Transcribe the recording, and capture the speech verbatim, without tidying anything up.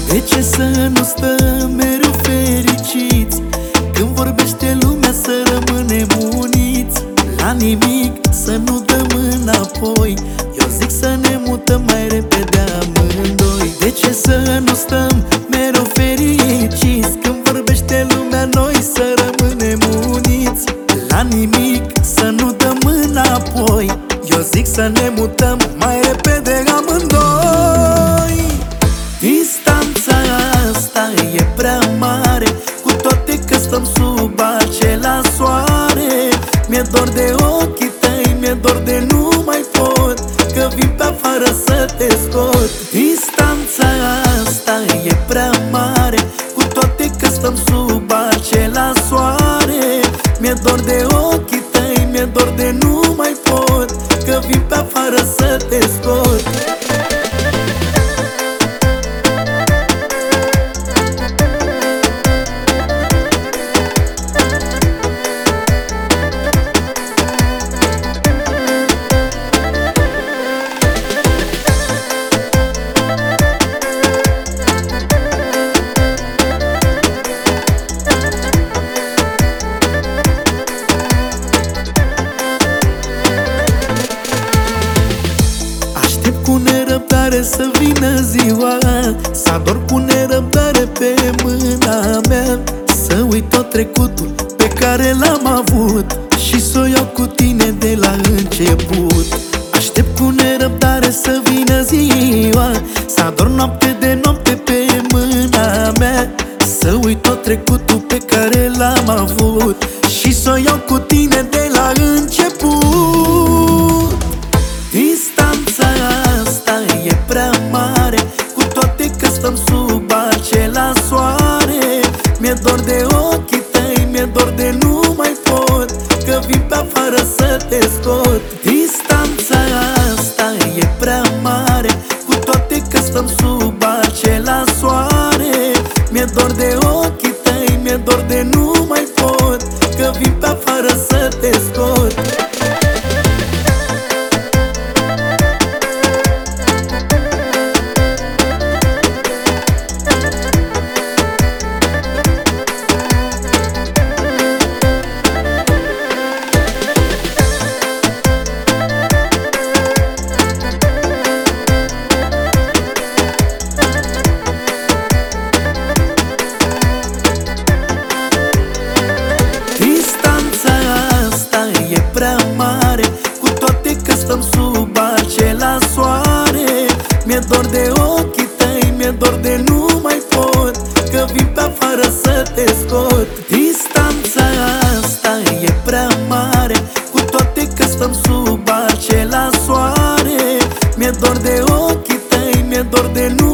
De ce să nu stăm mereu fericiți? Când vorbește lumea să rămânem uniți. La nimic să nu dăm înapoi. Eu zic să ne mutăm mai repede amândoi. De ce să nu stăm mereu fericiți? Când vorbește lumea noi să rămânem uniți. La nimic să nu dăm înapoi. Eu zic să ne mutăm mai repede amândoi. Distanța asta e prea mare, cu toate că stăm sub același soare. Mi-e dor de ochii tăi, mi-e dor de nu mai pot, că vin pe afară să te scot. Distanța asta e prea mare, cu toate că stăm sub același soare. Mi-e dor de ochii tăi, mi-e dor de nu mai pot, că vin pe afară să te scot. Cu nerăbdare să vină ziua, să ador cu nerăbdare pe mâna mea. Să uit tot trecutul pe care l-am avut și să o iau cu tine de la început. Aștept cu nerăbdare să vină ziua, să ador noapte de noapte pe mâna mea. Să uit tot trecutul pe care l-am avut și să o iau cu tine de la început. Distanța asta e prea mare, cu toate că stăm sub același soare. Mi-e dor de ochii tăi, mi-e dor de nu mai pot, că vin pe afară să te scot. Distanța asta e prea mare, cu toate că stăm sub același soare. Mi-e dor de ochii tăi, mi-e dor de nu mai pot, că vin pe afară să te scot. Distanța asta e prea mare, cu toate că stăm sub același soare. Mi-e dor de ochii tăi, mi-e dor de nu mai pot, că vin pe afară să te scot. Distanța asta e prea mare, cu toate că stăm sub același soare. Mi-e dor de ochii tăi, mi-e dor de nu